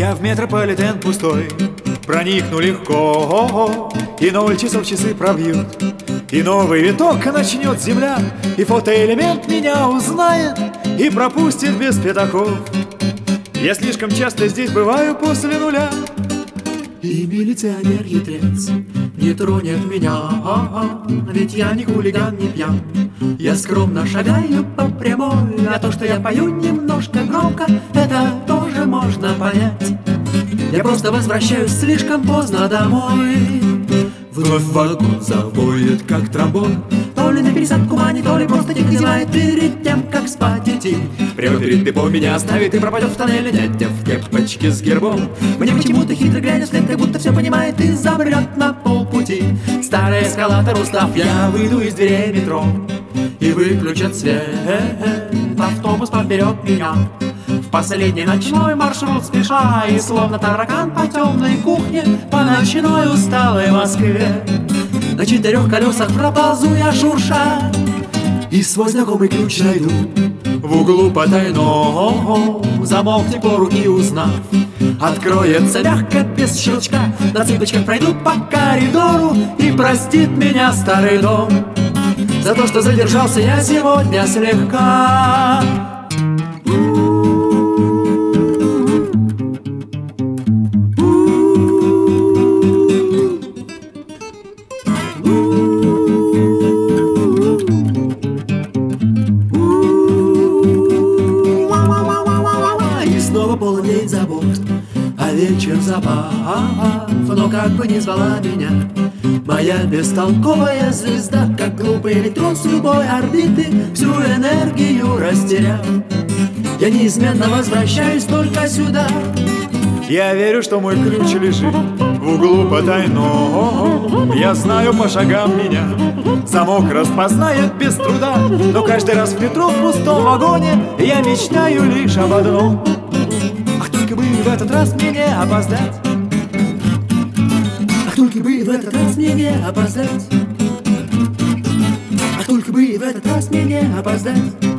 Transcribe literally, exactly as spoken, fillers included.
Я в метрополитен пустой проникну легко, и ноль часов часы пробьют, и новый виток начнет земля, и фотоэлемент меня узнает и пропустит без пятаков. Я слишком часто здесь бываю после нуля, и милиционер-хитрец не тронет меня, а -а, ведь я не хулиган, не пьян. Я скромно шагаю по прямой, а то, что я пою немножко громко, это тоже можно понять. Я просто возвращаюсь слишком поздно домой. Вновь вагон завоет, как тромбон, то ли на пересадку манит, то ли просто тихо зевает перед тем, как спать идти. Прямо перед депо меня оставит и пропадет в тоннеле дядя в кепочке с гербом. Мне почему-то хитро глядя вслед, как будто все понимает и забрет на полпути. Старый эскалатор устав, я выйду из дверей метро и выключат свет. Автобус поберет меня в последний ночной маршрут спеша, и словно таракан по темной кухне по ночной усталой Москве. На четырех колесах проползу я шурша и свой знакомый ключ найду в углу потайного. Замок тепло руки узнав, откроется мягко без щелчка. На цыпочках пройду по коридору, и простит меня старый дом за то, что задержался я сегодня слегка. Полон день забот, а вечер забав. Но как бы ни звала меня моя бестолковая звезда, как глупый электрон с любой орбиты, всю энергию растеряв, я неизменно возвращаюсь только сюда. Я верю, что мой ключ лежит в углу потайного. Я знаю по шагам меня замок распознает без труда, но каждый раз в метро в пустом вагоне я мечтаю лишь об одном: ах, только бы в этот раз мне не опоздать. Ах, только бы в этот раз мне не опоздать. Ах, только бы в этот раз мне не опоздать.